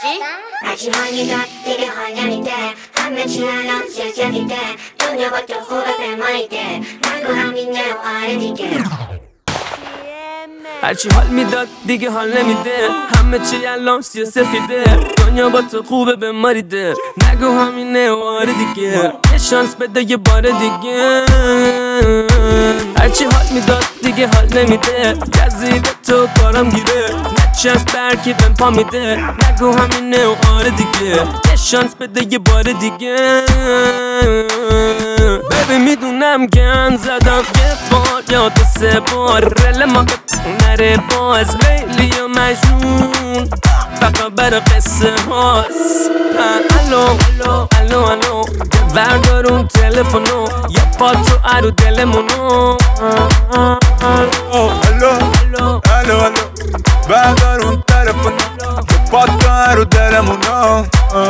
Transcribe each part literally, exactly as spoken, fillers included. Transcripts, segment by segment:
هرچی حال میداد دیگه حال نمیده، همه چی الان سیاسیده، دنیا با تو خوبه بمانیده، نگو همینه و آره دیگه. هرچی حال میداد دیگه حال نمیده، همه چی الان سیاسفیده، دنیا با تو خوبه بماریده، نگو همینه و آره دیگه، یه شانس بده یه بار دیگه. هرچی حال میداد دیگه حال نمیده، گزیده تو کارم گیره، نچست برکی بهم پا میده، نگو همینه و آره دیگه، یه شانس بده یه بار دیگه. ببین میدونم گن زدم یه بار یا دو سه بار، رل ما به نره باز لیلی و مجنون فقط برا قصه هاست. الو الو الو الو بردارون تلفونو، یا پا تو ارو دلمونو. الو الو الو الو بردارون تلفونو، یا پا تو ارو دلمونو.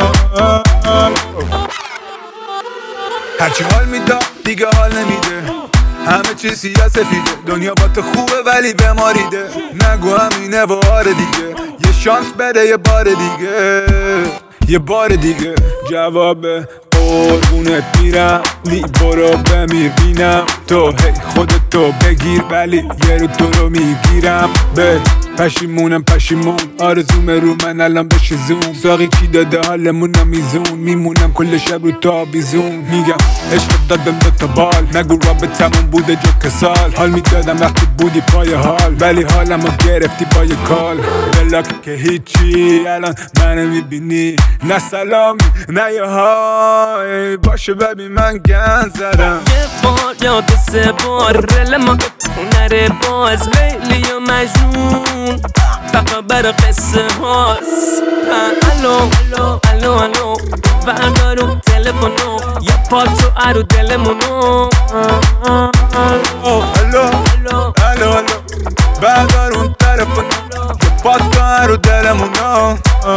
هرچی حال میداد دیگه حال نمیده، همه چی سیاسفیده، دنیا با تو خوبه ولی بماریده، نگو همینه و آره دیگه، یه شانس بده یه بار دیگه، یه بار دیگه. جواب قربونت میرم، نی برو بمیر بینم، تو هی خودتو بگیر ولی یه رو تو رو میگیرم. به پشیمونم پشیمون، آرزوم رو من الان بشه زوم، ساقی چی داده حالمونم میزون، میمونم کل شب رو تا بیزون. میگم عشق دادم دو تا بال، نگو رابطمون بوده جو کسال، حال میدادم وقتی بودی پای حال، ولی حالمو گرفتی با یه کال. بلاک که هیچی الان منو میبینی، نه سلامی نه یه های، باشه ببین من گن زدم یه بار یا دو سه بار، رل ما به نره باز لیلی و مجنون فقط برا قصه هاست. الو الو الو الو بردارون تلفونو، یا پا تو ارو دلمونو. الو الو الو الو بردارون تلفونو، یا پا تو ارو دلمونو.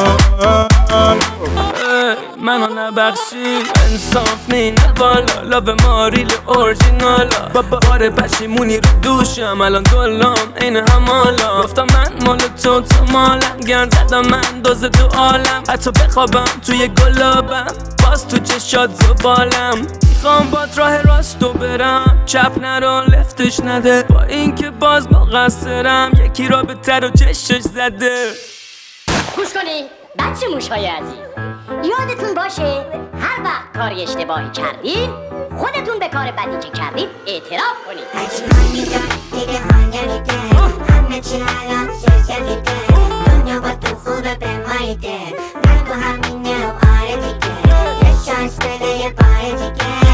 منو نبخشی انصاف نی نه والا، لاب ماریل اورجینالا، بابا آره پشیمونی رو دوشم الان دلام این همالا. گفتم من مال تو تو مالم، گرد زدم من دوز تو عالم، حتی بخوابم توی گلابم باز تو چشات زبالم. میخوام باد راه راستو برم، چپ نرو لفتش نده، با اینکه باز مقصرم یکی را به تر و چشش زده. گوش کنی بچه موشهای عزیز، یادتون باشه هر وقت کاری اشتباهی کردین، خودتون به کار بدی که کردین اعتراف کنید. هرچی حال میداد دیگه حال نمیده، همه چی الان سیاسیده، دنیا با تو خوبه بماریده، نگو همینه و آره دیگه، یه شانس بده یه بار دیگه.